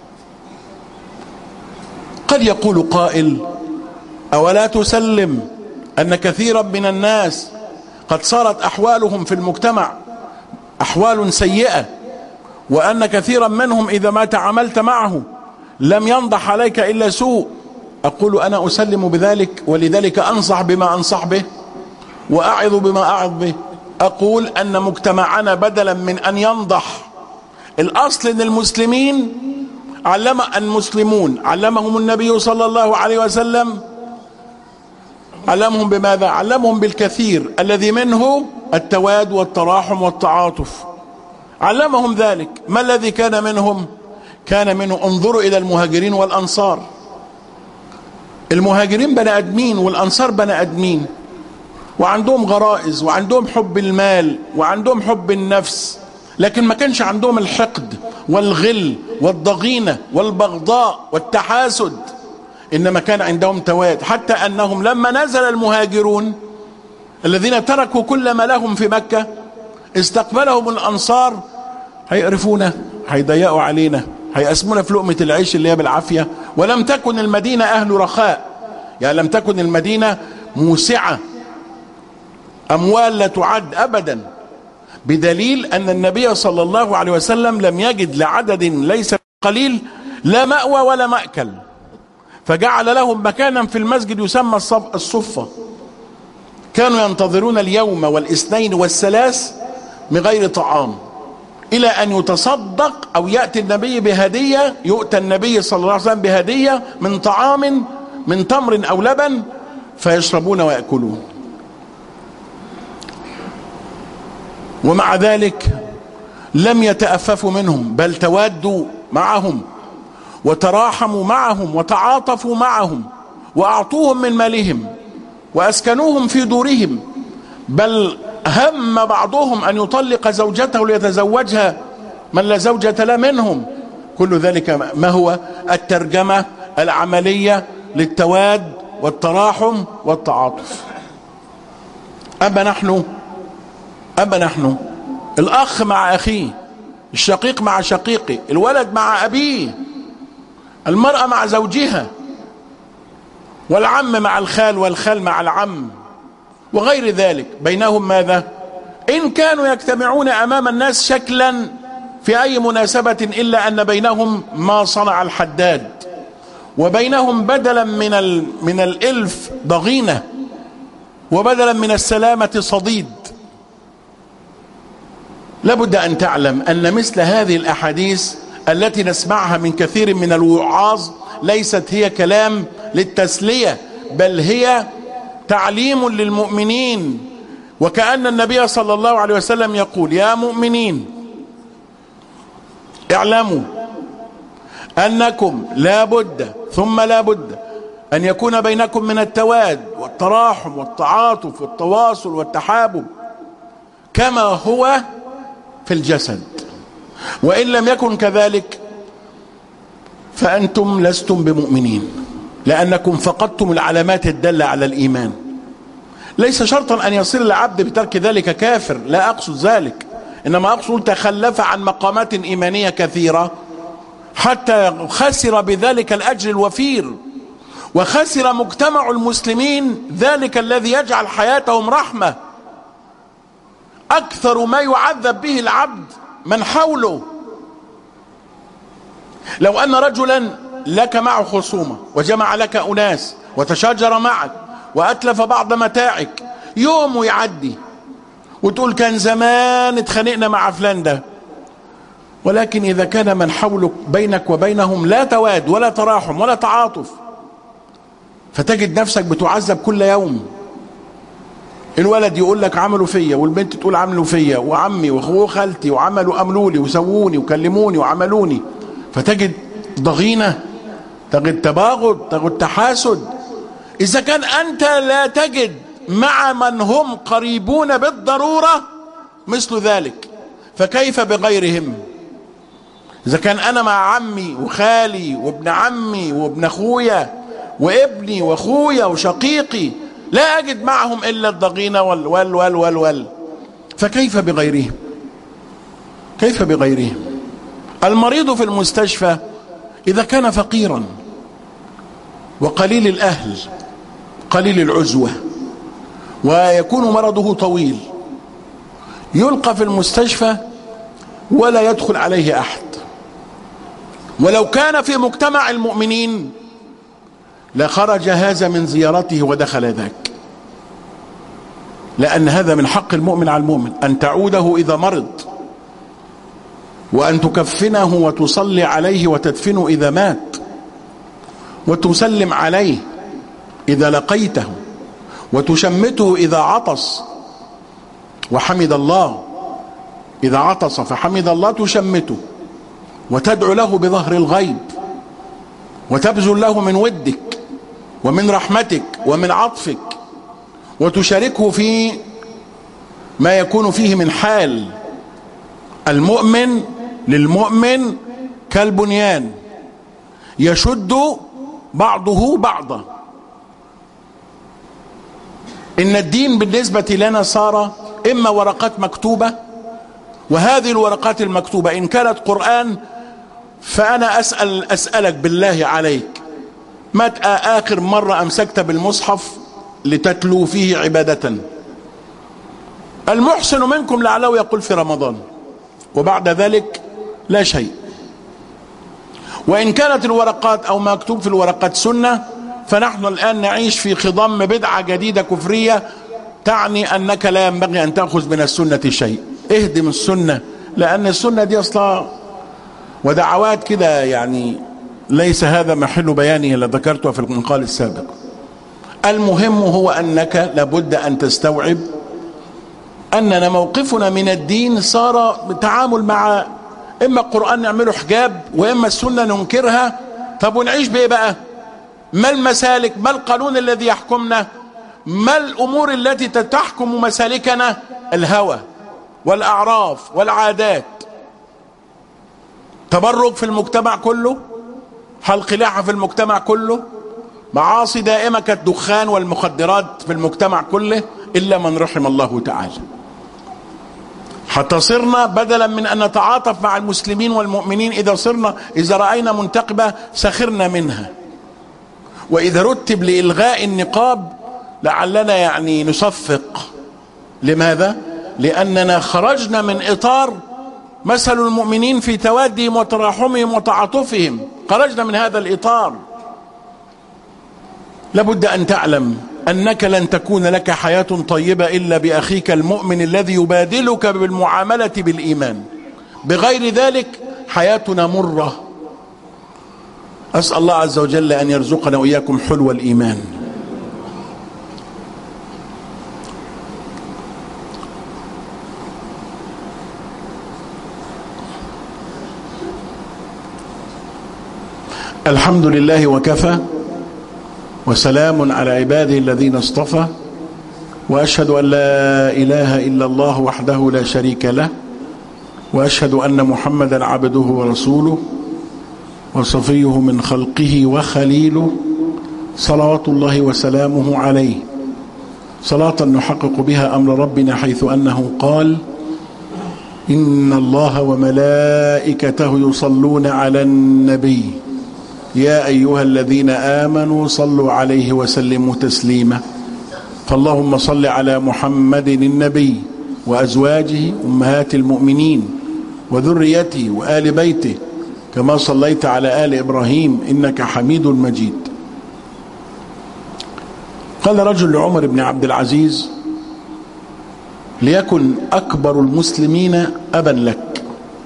S1: قد يقول قائل: أولا تسلم أن كثيرا من الناس قد صارت أحوالهم في المجتمع أحوال سيئة، وأن كثيرا منهم إذا ما تعاملت معه لم ينضح عليك إلا سوء؟ أقول: أنا أسلم بذلك، ولذلك أنصح بما أنصح به وأعظ بما أعظ به. أقول أن مجتمعنا بدلا من أن ينضح، الأصل أن المسلمين المسلمون علمهم النبي صلى الله عليه وسلم، علمهم بماذا؟ علمهم بالكثير الذي منه التواد والتراحم والتعاطف، علمهم ذلك. ما الذي كان منهم؟ كان منه، انظروا إلى المهاجرين والأنصار. المهاجرين بني آدمين والأنصار بني آدمين، وعندهم غرائز وعندهم حب المال وعندهم حب النفس، لكن ما كانش عندهم الحقد والغل والضغينة والبغضاء والتحاسد، إنما كان عندهم تواد. حتى أنهم لما نزل المهاجرون الذين تركوا كل ما لهم في مكة، استقبلهم الأنصار، هيقرفونا، هيضيقوا علينا، هيقسمونا في لقمة العيش اللي هي بالعافية. ولم تكن المدينة أهل رخاء، يعني لم تكن المدينة موسعة، أموال لا تعد أبدا، بدليل أن النبي صلى الله عليه وسلم لم يجد لعدد ليس قليل لا مأوى ولا مأكل، فجعل لهم مكانا في المسجد يسمى الصفة. كانوا ينتظرون اليوم والاثنين والثلاث من غير طعام، إلى أن يتصدق أو يأتي النبي بهدية، يؤتى النبي صلى الله عليه وسلم بهدية من طعام من تمر أو لبن، فيشربون ويأكلون. ومع ذلك لم يتأففوا منهم، بل توادوا معهم وتراحموا معهم وتعاطفوا معهم، وأعطوهم من مالهم وأسكنوهم في دورهم، بل هم بعضهم أن يطلق زوجته ليتزوجها من لا زوجة له منهم. كل ذلك ما هو؟ الترجمة العملية للتواد والتراحم والتعاطف. أما نحن الأخ مع أخيه، الشقيق مع شقيقه، الولد مع أبيه، المرأة مع زوجها، والعم مع الخال والخال مع العم، وغير ذلك. بينهم ماذا؟ إن كانوا يجتمعون أمام الناس شكلا في أي مناسبة، إلا أن بينهم ما صنع الحداد، وبينهم بدلا من الإلف ضغينة، وبدلا من السلامة صديد. لابد أن تعلم أن مثل هذه الأحاديث التي نسمعها من كثير من الوعاظ ليست هي كلام للتسلية، بل هي تعليم للمؤمنين. وكأن النبي صلى الله عليه وسلم يقول: يا مؤمنين اعلموا أنكم لا بد ثم لا بد أن يكون بينكم من التواد والتراحم والتعاطف والتواصل والتحابب كما هو في الجسد، وإن لم يكن كذلك فأنتم لستم بمؤمنين، لأنكم فقدتم العلامات الدالة على الإيمان. ليس شرطا أن يصير العبد بترك ذلك كافر، لا أقصد ذلك، إنما أقصد تخلف عن مقامات إيمانية كثيرة حتى خسر بذلك الأجر الوفير، وخسر مجتمع المسلمين ذلك الذي يجعل حياتهم رحمة. أكثر ما يعذب به العبد من حوله. لو أن رجلا لك معه خصومة وجمع لك أناس وتشاجر معك وأتلف بعض متاعك، يوم يعدي وتقول كان زمان اتخانقنا مع فلان ده، ولكن إذا كان من حولك بينك وبينهم لا تواد ولا تراحم ولا تعاطف، فتجد نفسك بتعذب كل يوم. الولد يقول لك عملوا فيا، والبنت تقول عملوا فيا، وعمي واخوه وخالتي وعملوا أملولي وسووني وكلموني وعملوني، فتجد ضغينة، تجد تباغض، تجد تحاسد. إذا كان أنت لا تجد مع من هم قريبون بالضرورة مثل ذلك، فكيف بغيرهم؟ إذا كان أنا مع عمي وخالي وابن عمي وابن أخويا وابني وأخويا وشقيقي لا أجد معهم إلا الضغينة وال فكيف بغيرهم؟ كيف بغيرهم؟ المريض في المستشفى إذا كان فقيرا وقليل الأهل قليل العزوة ويكون مرضه طويل، يلقى في المستشفى ولا يدخل عليه أحد، ولو كان في مجتمع المؤمنين لخرج هذا من زيارته ودخل ذاك، لأن هذا من حق المؤمن على المؤمن، أن تعوده إذا مرض، وأن تكفنه وتصلي عليه وتدفنه إذا مات، وتسلم عليه إذا لقيته، وتشمته إذا عطس وحمد الله، إذا عطس فحمد الله تشمته، وتدعو له بظهر الغيب، وتبذل له من ودك ومن رحمتك ومن عطفك، وتشاركه في ما يكون فيه من حال. المؤمن للمؤمن كالبنيان يشد بعضه بعضا. إن الدين بالنسبة لنا صار إما ورقات مكتوبة، وهذه الورقات المكتوبة إن كانت قرآن فأنا أسألك بالله عليك، متى آخر مرة أمسكت بالمصحف لتتلو فيه عبادة؟ المحسن منكم لعله يقول في رمضان، وبعد ذلك لا شيء. وإن كانت الورقات أو ما مكتوب في الورقات سنة، فنحن الآن نعيش في خضم بدعة جديدة كفرية تعني أنك لا ينبغي أن تأخذ من السنة شيء. اهدم السنة، لأن السنة دي أصلا ودعوات كده يعني ليس هذا محل بيانه اللي ذكرته في المقال السابق. المهم هو أنك لابد أن تستوعب أننا موقفنا من الدين صار بالتعامل مع إما القرآن نعمله حجاب، وإما السنة ننكرها. طب ونعيش بإيه بقى؟ ما المسالك؟ ما القانون الذي يحكمنا؟ ما الأمور التي تحكم مسالكنا؟ الهوى والأعراف والعادات. تبرج في المجتمع كله، حلق لحى في المجتمع كله، معاصي دائمة كالدخان والمخدرات في المجتمع كله إلا من رحم الله تعالى. حتى صرنا بدلا من أن نتعاطف مع المسلمين والمؤمنين إذا رأينا منتقبة سخرنا منها، وإذا رتب لإلغاء النقاب لعلنا يعني نصفق. لماذا؟ لأننا خرجنا من إطار مثل المؤمنين في توادهم وتراحمهم وتعاطفهم، خرجنا من هذا الإطار. لابد أن تعلم أنك لن تكون لك حياة طيبة إلا بأخيك المؤمن الذي يبادلك بالمعاملة بالإيمان، بغير ذلك حياتنا مرة. أسأل الله عز وجل أن يرزقنا وإياكم حلو الإيمان. الحمد لله وكفى، وسلام على عباده الذين اصطفى، وأشهد أن لا إله إلا الله وحده لا شريك له، وأشهد أن محمدا عبده ورسوله وصفيه من خلقه وخليله، صلوات الله وسلامه عليه، صلاة نحقق بها أمر ربنا حيث أنه قال: إن الله وملائكته يصلون على النبي يا أيها الذين آمنوا صلوا عليه وسلموا تسليما. فاللهم صل على محمد النبي وأزواجه أمهات المؤمنين وذريته وآل بيته كما صليت على آل إبراهيم إنك حميد مجيد. قال رجل لعمر بن عبد العزيز: ليكن أكبر المسلمين أبا لك،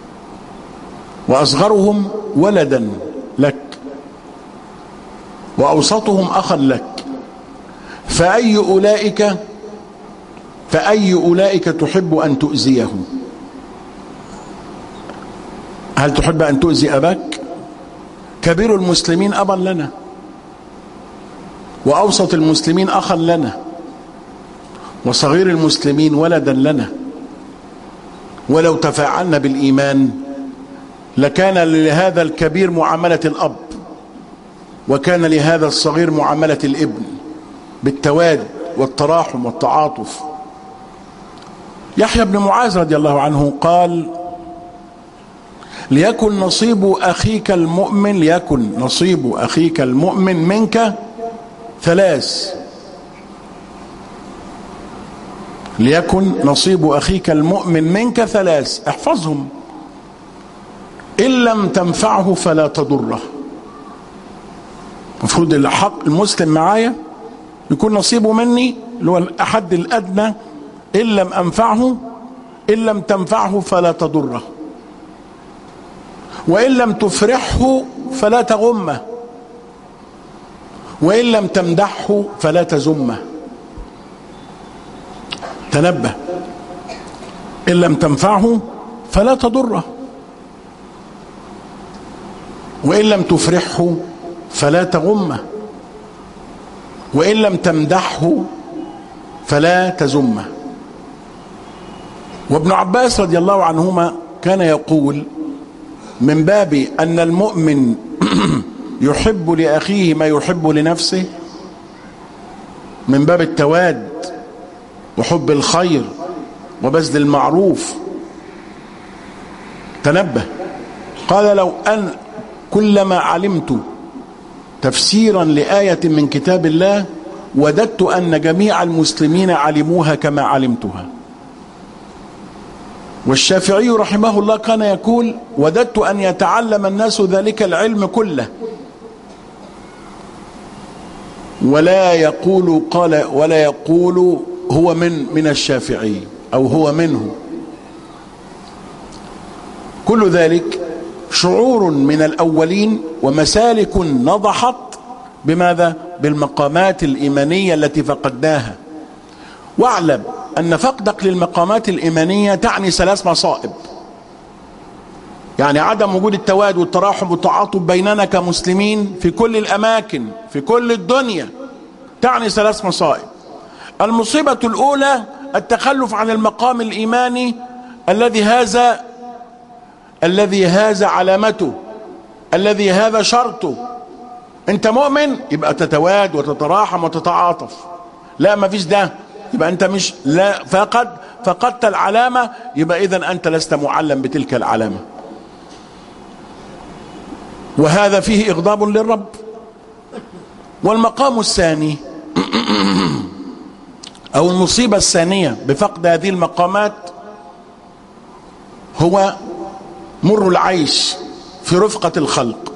S1: وأصغرهم ولدا لك، وأوسطهم أخا لك، فأي أولئك تحب أن تؤذيه؟ هل تحب أن تؤذي أباك؟ كبير المسلمين أبا لنا، وأوسط المسلمين أخا لنا، وصغير المسلمين ولدا لنا. ولو تفاعلنا بالإيمان لكان لهذا الكبير معاملة الأب، وكان لهذا الصغير معاملة الابن، بالتواد والتراحم والتعاطف. يحيى بن معاذ رضي الله عنه قال: ليكن نصيب أخيك المؤمن منك ثلاث. ليكن نصيب أخيك المؤمن منك ثلاث، احفظهم: إن لم تنفعه فلا تضره. المفروض الحق المسلم معايا يكون نصيبه مني اللي هو الأحد الأدنى: إن لم أنفعه، إن لم تنفعه فلا تضره، وإن لم تفرحه فلا تغمه، وإن لم تمدحه فلا تزمه. تنبه: إن لم تنفعه فلا تضره، وإن لم تفرحه فلا تغمه، وإن لم تمدحه فلا تزمه. وابن عباس رضي الله عنهما كان يقول: من باب أن المؤمن يحب لأخيه ما يحب لنفسه، من باب التواد وحب الخير وبذل المعروف. تنبه. قال لو أن كلما علمت تفسيرا لآية من كتاب الله وددت أن جميع المسلمين علموها كما علمتها. والشافعي رحمه الله كان يقول وددت أن يتعلم الناس ذلك العلم كله ولا يقول هو من الشافعي أو هو منه. كل ذلك شعور من الأولين ومسالك نضحت بماذا؟ بالمقامات الإيمانية التي فقدناها. واعلم أن فقدك للمقامات الإيمانية تعني 3 مصائب. يعني عدم وجود التواد والتراحم والتعاطف بيننا كمسلمين في كل الأماكن في كل الدنيا تعني 3 مصائب. المصيبة الأولى التخلف عن المقام الإيماني الذي هذا علامته، الذي هذا شرطه. انت مؤمن يبقى تتواد وتتراحم وتتعاطف. لا، ما فيش ده، يبقى انت مش لا فقدت العلامة، يبقى اذا انت لست معلم بتلك العلامة، وهذا فيه اغضاب للرب. والمقام الثاني او المصيبة الثانية بفقد هذه المقامات هو مر العيش في رفقة الخلق.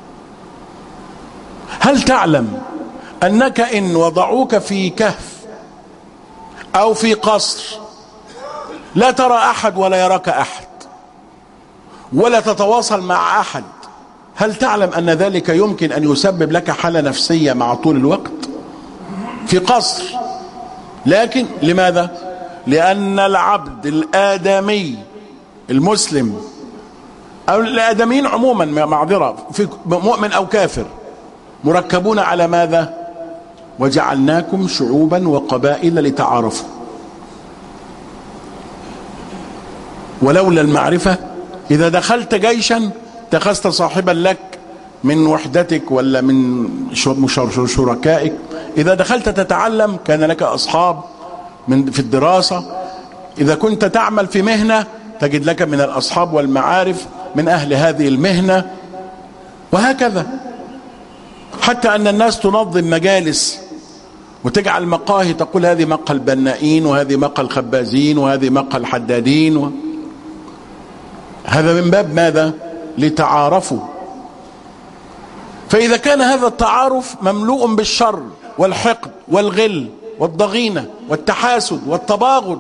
S1: هل تعلم أنك إن وضعوك في كهف أو في قصر لا ترى أحد ولا يراك أحد ولا تتواصل مع أحد، هل تعلم أن ذلك يمكن أن يسبب لك حالة نفسية مع طول الوقت؟ في قصر. لكن لماذا؟ لأن العبد الآدمي المسلم أو الآدميين عموما معذرة في مؤمن أو كافر مركبون على ماذا؟ وجعلناكم شعوبا وقبائل لتعارفوا. ولولا المعرفة إذا دخلت جيشا اتخذت صاحبا لك من وحدتك ولا من شركائك. إذا دخلت تتعلم كان لك أصحاب في الدراسة. إذا كنت تعمل في مهنة تجد لك من الأصحاب والمعارف من أهل هذه المهنة، وهكذا. حتى أن الناس تنظم مجالس وتجعل مقاهي، تقول هذه مقهى البنائين وهذه مقهى الخبازين وهذه مقهى الحدادين هذا من باب ماذا؟ لتعارفوا. فإذا كان هذا التعارف مملوء بالشر والحقد والغل والضغينة والتحاسد والتباغض،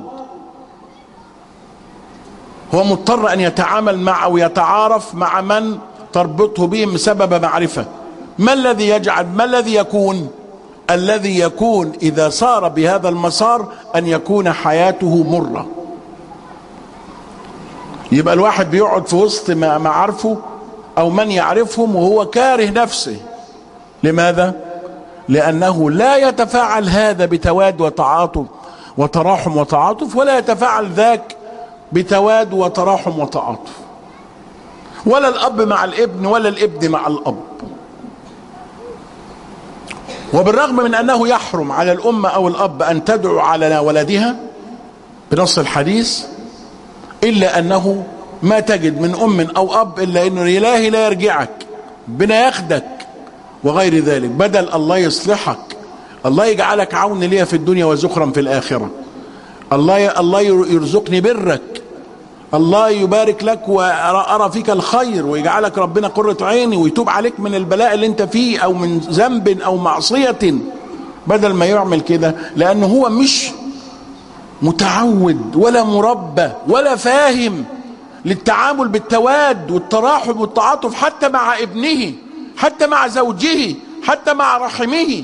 S1: هو مضطر أن يتعامل مع ويتعارف مع من تربطه بهم بسبب معرفة. ما الذي يكون؟ الذي يكون إذا صار بهذا المسار أن يكون حياته مرة. يبقى الواحد بيقعد في وسط معارفه أو من يعرفهم وهو كاره نفسه. لماذا؟ لأنه لا يتفاعل هذا بتواد وتعاطف وتراحم وتعاطف، ولا يتفاعل ذاك بتواد وتراحم وتعاطف، ولا الأب مع الابن ولا الابن مع الأب. وبالرغم من أنه يحرم على الأم أو الأب أن تدعو على ولدها بنص الحديث، إلا أنه ما تجد من أم أو أب إلا أنه إلهي لا يرجعك، بنا ياخدك وغير ذلك. بدل الله يصلحك، الله يجعلك عون لي في الدنيا وزخرا في الآخرة، الله يرزقني برك، الله يبارك لك وأرى فيك الخير ويجعلك ربنا قرة عيني ويتوب عليك من البلاء اللي انت فيه أو من ذنب أو معصية. بدل ما يعمل كده، لأنه هو مش متعود ولا مربى ولا فاهم للتعامل بالتواد والتراحم والتعاطف حتى مع ابنه، حتى مع زوجه، حتى مع رحمه.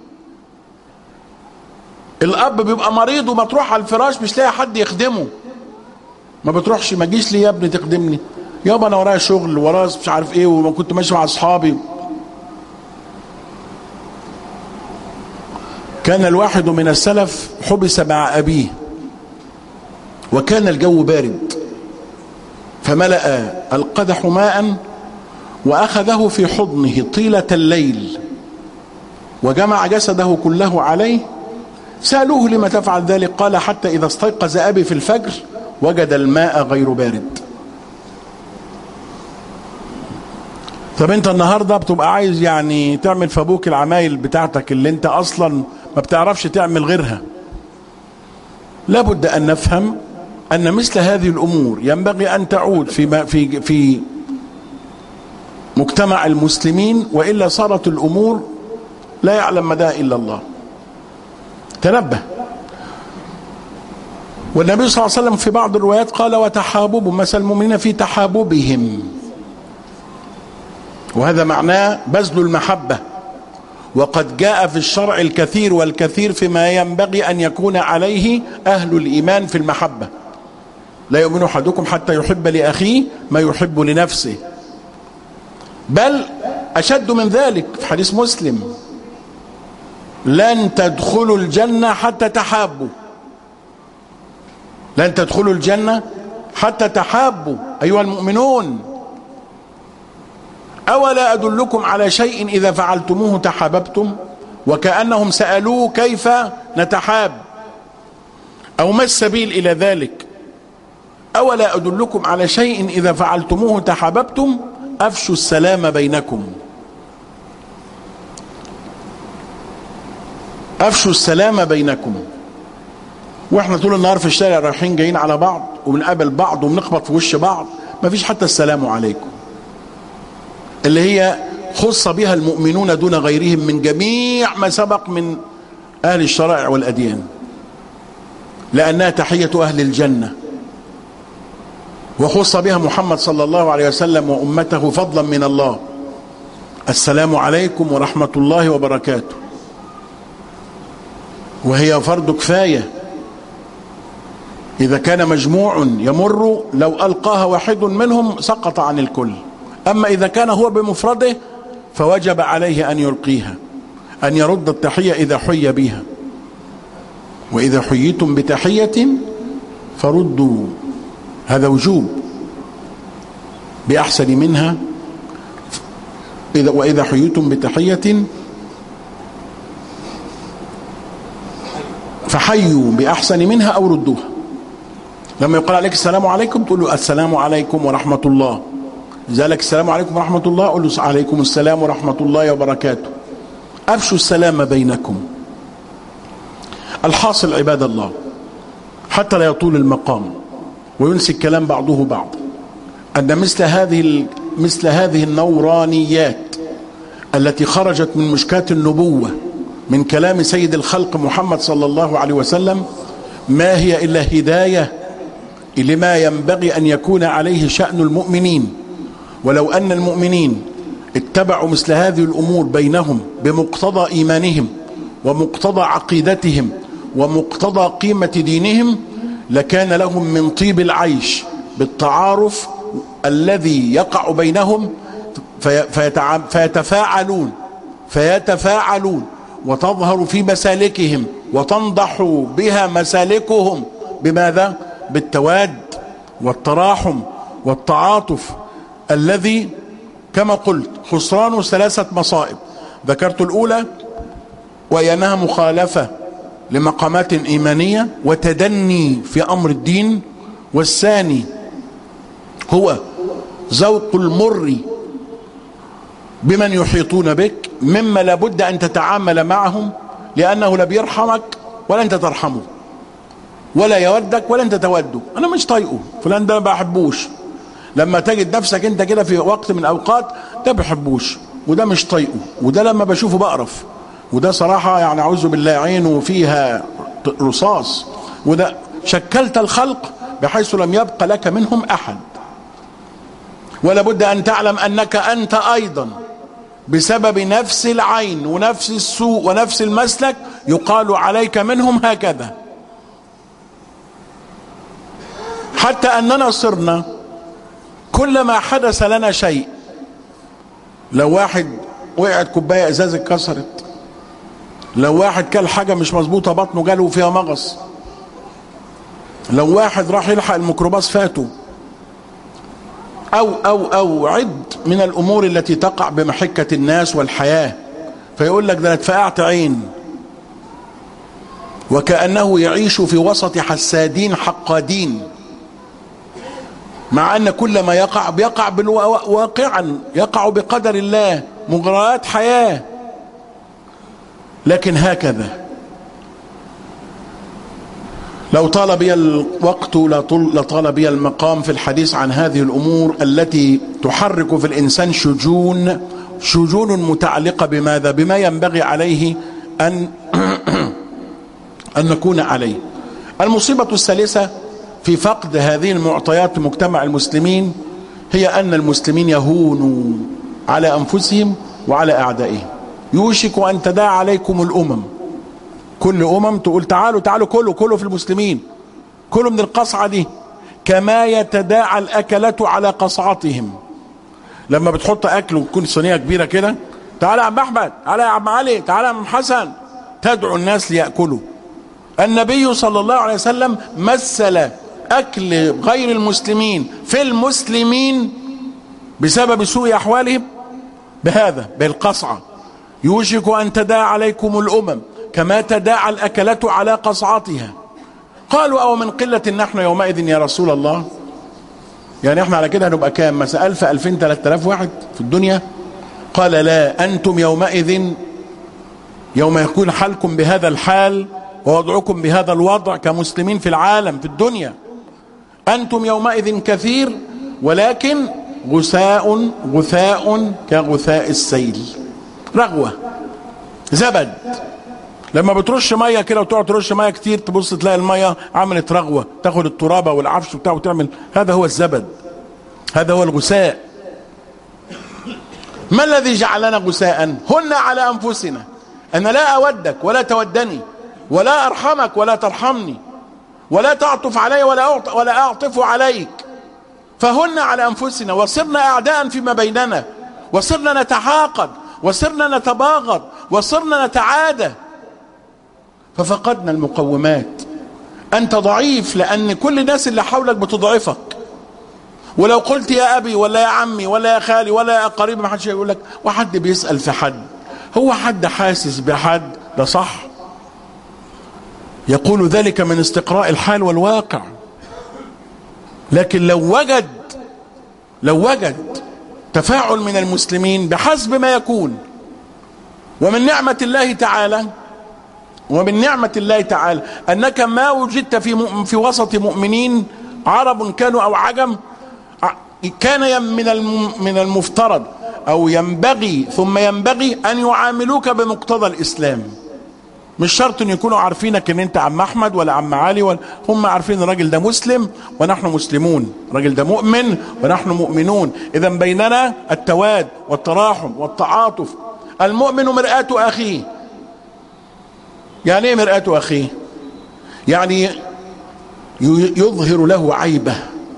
S1: الأب بيبقى مريض وما تروح على الفراش مش لاقي حد يخدمه، ما بتروحش، ما جيش لي يا ابني تخدمني، يابا انا ورايا شغل ورايا مش عارف ايه وما كنت ماشي مع اصحابي. كان الواحد من السلف حبس مع ابيه وكان الجو بارد، فملأ القدح ماء واخذه في حضنه طيلة الليل وجمع جسده كله عليه سألوه لما تفعل ذلك؟ قال حتى إذا استيقظ أبي في الفجر وجد الماء غير بارد. طب انت النهاردة بتبقى عايز يعني تعمل في ابوك العمايل بتاعتك اللي انت اصلا ما بتعرفش تعمل غيرها. لابد ان نفهم ان مثل هذه الامور ينبغي ان تعود في مجتمع المسلمين، وإلا صارت الامور لا يعلم مداها الا الله. تنبه. والنبي صلى الله عليه وسلم في بعض الروايات قال وتحاببهم، مثل المؤمنين في تحاببهم، وهذا معناه بذل المحبة. وقد جاء في الشرع الكثير والكثير فيما ينبغي أن يكون عليه أهل الإيمان في المحبة. لا يؤمن أحدكم حتى يحب لأخيه ما يحب لنفسه، بل أشد من ذلك في حديث مسلم: لن تدخلوا الجنة حتى تحابوا. لن تدخلوا الجنة حتى تحابوا أيها المؤمنون. أولا أدلكم على شيء إذا فعلتموه تحاببتم؟ وكأنهم سألوه كيف نتحاب أو ما السبيل إلى ذلك. أولا أدلكم على شيء إذا فعلتموه تحاببتم؟ أفشوا السلام بينكم. أفشوا السلام بينكم. وإحنا طول النهار في الشارع رايحين جايين على بعض وبنقابل بعض وبنخبط في وش بعض، مفيش حتى السلام عليكم، اللي هي خص بها المؤمنون دون غيرهم من جميع ما سبق من أهل الشرائع والأديان، لأنها تحية أهل الجنة، وخص بها محمد صلى الله عليه وسلم وأمته فضلا من الله. السلام عليكم ورحمة الله وبركاته، وهي فرض كفاية. إذا كان مجموع يمر لو ألقاها واحد منهم سقط عن الكل، أما إذا كان هو بمفرده فوجب عليه أن يلقيها، أن يرد التحية إذا حي بها. وإذا حييتم بتحية فردوا، هذا وجوب، بأحسن منها. وإذا حييتم بتحية فحيوا بأحسن منها أو ردوها. لما يقال عليك السلام عليكم تقول له السلام عليكم ورحمة الله. إذا لك السلام عليكم ورحمة الله قل له عليكم السلام ورحمة الله وبركاته. أفشوا السلام بينكم. الحاصل عباد الله، حتى لا يطول المقام وينسي الكلام بعضه بعض، أن مثل هذه النورانيات التي خرجت من مشكاة النبوة من كلام سيد الخلق محمد صلى الله عليه وسلم ما هي إلا هداية لما ينبغي أن يكون عليه شأن المؤمنين. ولو أن المؤمنين اتبعوا مثل هذه الأمور بينهم بمقتضى إيمانهم ومقتضى عقيدتهم ومقتضى قيمة دينهم لكان لهم من طيب العيش بالتعارف الذي يقع بينهم، فيتفاعلون وتظهر في مسالكهم وتنضح بها مسالكهم. بماذا؟ بالتواد والتراحم والتعاطف، الذي كما قلت خسران 3 مصائب. ذكرت الأولى وهي أنها مخالفة لمقامات إيمانية وتدني في أمر الدين، والثاني هو ذوق المر بمن يحيطون بك مما لابد أن تتعامل معهم، لأنه لا بيرحمك ولا أنت ترحمه، ولا يودك ولا أنت توده. أنا مش طايقه فلان ده ما بحبوش، لما تجد نفسك أنت كده في وقت من الأوقات ده بحبوش وده مش طايقه، وده لما بشوفه بقرف، وده صراحة يعني أعوذ بالله عينه فيها رصاص، وده شكلت الخلق بحيث لم يبقى لك منهم أحد. ولا بد أن تعلم أنك أنت أيضا بسبب نفس العين ونفس السوء ونفس المسلك يقال عليك منهم هكذا، حتى أننا صرنا كلما حدث لنا شيء، لو واحد وقعت كوباية ازاز اتكسرت، لو واحد كل حاجة مش مظبوطة بطنه جاله فيها مغص، لو واحد راح يلحق الميكروباص فاته، أو عد من الأمور التي تقع بمحكة الناس والحياة، فيقول لك ده أنا اتفقعت عين، وكأنه يعيش في وسط حسادين حقادين، مع أن كل ما يقع بيقع واقعا، يقع بقدر الله، مغريات حياة. لكن هكذا لو طال بي الوقت لطال بي المقام في الحديث عن هذه الأمور التي تحرك في الإنسان شجون متعلقة بماذا؟ بما ينبغي عليه أن نكون عليه. المصيبة الثالثة في فقد هذه المعطيات في مجتمع المسلمين هي أن المسلمين يهونوا على أنفسهم وعلى أعدائهم. يوشك أن تداعى عليكم الأمم، كل تقول تعالوا كلوا في المسلمين، كلوا من القصعة دي، كما يتداعى الأكلة على قصعتهم. لما بتحط أكل وتكون صينية كبيرة كده، تعالى يا عم أحمد، تعالى يا عم علي، تعالى يا عم حسن، تدعو الناس ليأكلوا. النبي صلى الله عليه وسلم مثل أكل غير المسلمين في المسلمين بسبب سوء أحوالهم بهذا، بالقصعة. يوشك أن تداعى عليكم الأمم كما تداعى الأكلة على قصعتها. قالوا أو من قلة نحن يومئذ يا رسول الله؟ يعني احنا على كده هنبقى كام مثلا؟ 1000 2000 3000 واحد في الدنيا؟ قال لا، أنتم يومئذ، يوم يكون حالكم بهذا الحال ووضعكم بهذا الوضع كمسلمين في العالم في الدنيا، أنتم يومئذ كثير ولكن غثاء كغثاء السيل، رغوة، زبد. لما بترش ميه كده وتقعد ترش ميه كتير، تبص تلاقي الميه عملت رغوه، تاخد الترابه والعفش بتاعه وتعمل، هذا هو الزبد، هذا هو الغثاء. ما الذي جعلنا غثاء؟ هن على انفسنا، انا لا اودك ولا تودني، ولا ارحمك ولا ترحمني، ولا تعطف علي ولا اعطف عليك، فهن على انفسنا، وصرنا اعداء فيما بيننا، وصرنا نتحاقد، وصرنا نتباغض، وصرنا نتعادى، ففقدنا المقومات. انت ضعيف لان كل الناس اللي حولك بتضعفك، ولو قلت يا ابي ولا يا عمي ولا يا خالي ولا يا قريب ما حدش هيقول لك، وحد بيسأل في حد، هو حد حاسس بحد؟ ده صح، يقول ذلك من استقراء الحال والواقع. لكن لو وجد تفاعل من المسلمين بحسب ما يكون، ومن نعمة الله تعالى أنك ما وجدت في وسط مؤمنين عرب كانوا أو عجم، كان من المفترض أو ينبغي أن يعاملوك بمقتضى الإسلام. مش شرط أن يكونوا عارفينك أن أنت عم أحمد ولا عم علي، هم عارفين الراجل ده مسلم ونحن مسلمون، الراجل ده مؤمن ونحن مؤمنون. إذا بيننا التواد والتراحم والتعاطف. المؤمن مرآة أخيه. يعني ايه مرآة أخيه؟ يعني يظهر له عيبه،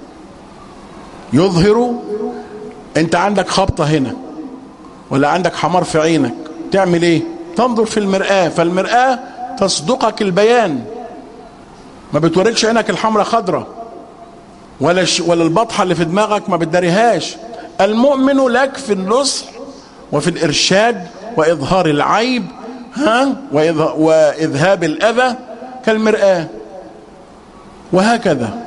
S1: انت عندك خبطة هنا ولا عندك حمار في عينك، تعمل ايه؟ تنظر في المرآة، فالمرآة تصدقك البيان، ما بتوريكش عينك الحمرة خضرة ولا البطحة اللي في دماغك ما بتداريهاش. المؤمن لك في النصح وفي الإرشاد وإظهار العيب وإذهاب الأذى كالمرآة. وهكذا.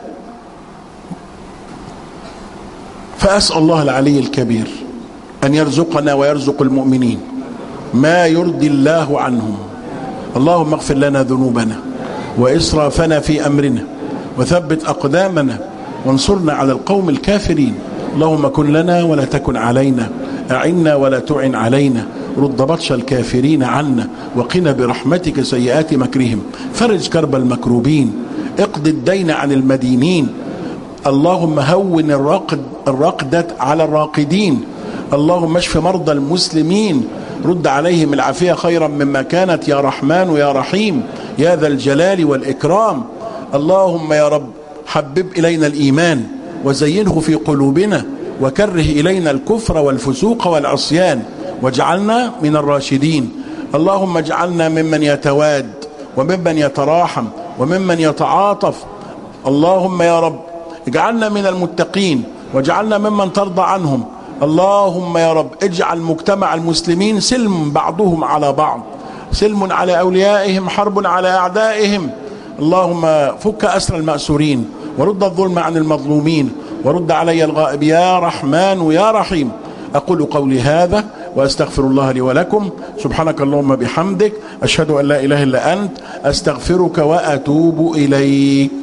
S1: فأسأل الله العلي الكبير أن يرزقنا ويرزق المؤمنين ما يرضي الله عنهم. اللهم اغفر لنا ذنوبنا وإسرافنا في أمرنا وثبت أقدامنا وانصرنا على القوم الكافرين. اللهم كن لنا ولا تكن علينا، أعنا ولا تعن علينا، رد بطش الكافرين عنا، وقنا برحمتك سيئات مكرهم، فرج كرب المكروبين، اقض الدين عن المدينين. اللهم هون الرقدة على الراقدين. اللهم اشف مرضى المسلمين، رد عليهم العافية خيرا مما كانت، يا رحمن يا رحيم يا ذا الجلال والإكرام. اللهم يا رب حبب إلينا الإيمان وزينه في قلوبنا، وكره إلينا الكفر والفسوق والعصيان، واجعلنا من الراشدين. اللهم اجعلنا ممن يتواد وممن يتراحم وممن يتعاطف. اللهم يا رب اجعلنا من المتقين واجعلنا ممن ترضى عنهم. اللهم يا رب اجعل مجتمع المسلمين سلم بعضهم على بعض، سلم على أوليائهم، حرب على أعدائهم. اللهم فك أسر المأسورين، ورد الظلم عن المظلومين، ورد علي الغائب يا رحمن يا رحيم. أقول قولي هذا وأستغفر الله لي ولكم. سبحانك اللهم بحمدك، أشهد أن لا إله إلا أنت، أستغفرك وأتوب إليك.